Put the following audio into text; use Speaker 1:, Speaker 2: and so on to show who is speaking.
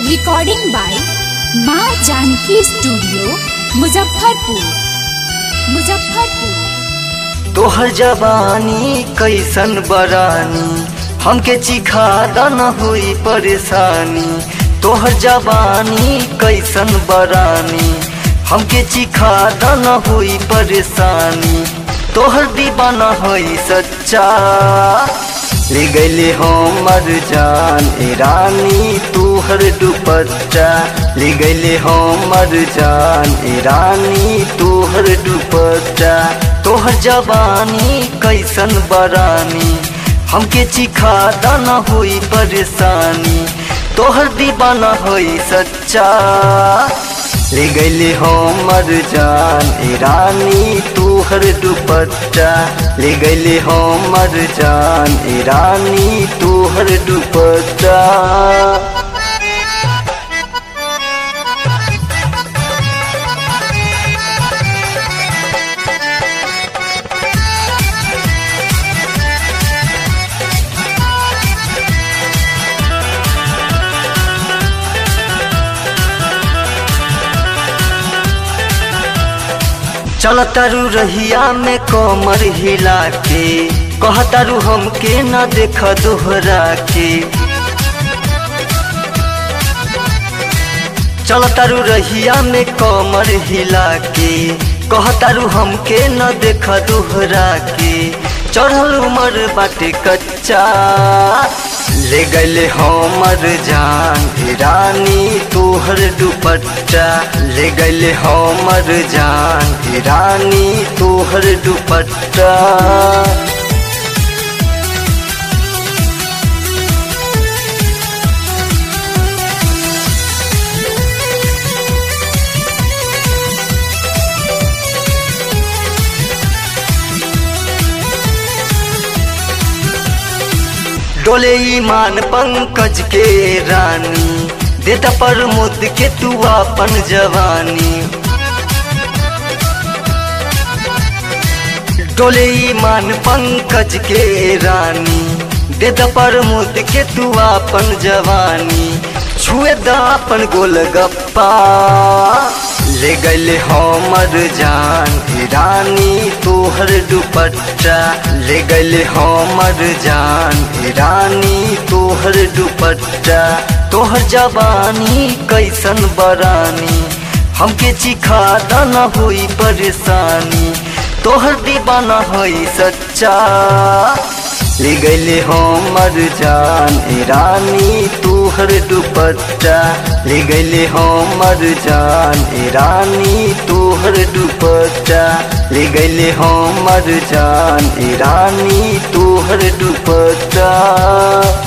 Speaker 1: Recording by माँ Janaki studio Muzaffarpur.
Speaker 2: तोहर जवानी कैसन बरानी हमके चिखा न हुई परेशानी। तोहर जवानी कैसन बरानी हमके चिखा न हुई परेशानी। तोहर दीवाना है सच्चा ले गईले हमर जान ए रानी तोहर दुपट्टा। ले गईले हमर जान ए रानी तोहर दुपट्टा। तोहर जवानी कैसन बरानी हमके चिखा न हुई परेशानी। तोहर दीवाना है सच्चा ले गईले हमर जान ए रानी तोहर दुपट्टा। ले गईले हमर जान ए रानी तोहर दुपट्टा। चलतारू रहिया में कमर हिला के कहतारू हमके न देख दोहरा के। चलतारू रहिया में कमर हिला के कहतारू हमके न देख दोहरा के। चढ़ल उमर बाटे कच्चा ले गईले हमर जान ए रानी तोहर दुपट्टा। ले गईले हमर जान ए रानी तोहर दुपट्टा। डोले ईमान पंकज के रानी देता पर मुद के तू अपन जवानी। डोले ईमान पंकज के रानी देता पर मुद के तू अपन जवानी। छुए दा अपन गोलगप्पा ले गईले हमर जान ए रानी तोहर दुपट्टा। ले गईले हमर जान ए रानी तोहर दुपट्टा। तोहर जवानी कैसन बरानी हमके चिखा न हुई परेशानी। तोहर दीवाना है सच्चा ले गईले हमर जान ए रानी तोहर दुपट्टा। ले गईले हमर जान ए रानी तोहर दुपट्टा। ले गईले हमर जान ए रानी तोहर दुपट्टा।